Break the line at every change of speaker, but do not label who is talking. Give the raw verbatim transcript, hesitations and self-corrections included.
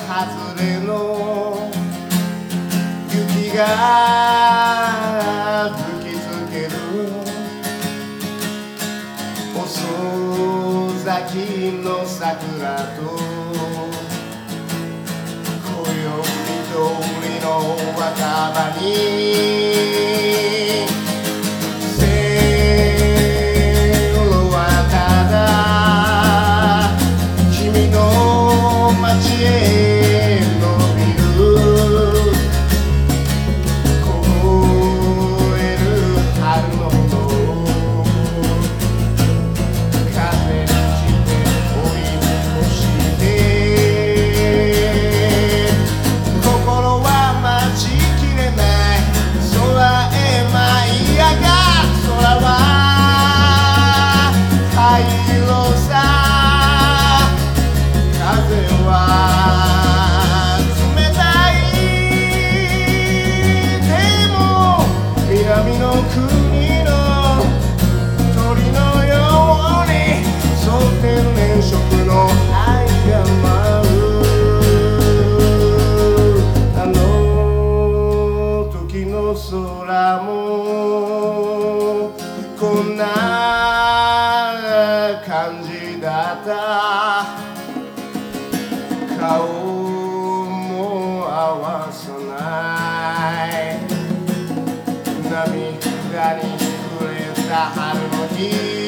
外れの雪が吹きつける遅咲きの桜と今宵緑の若葉に線路はただ君の街へ伸びる凍える春の風にして追い越して心は待ちきれない空へ舞い上がる空は灰色さ風は冷たいでも南の国の鳥のようにそう天然色の愛が舞うあの時の空もこんな感じだった顔も合わさない涙に暮れた春の日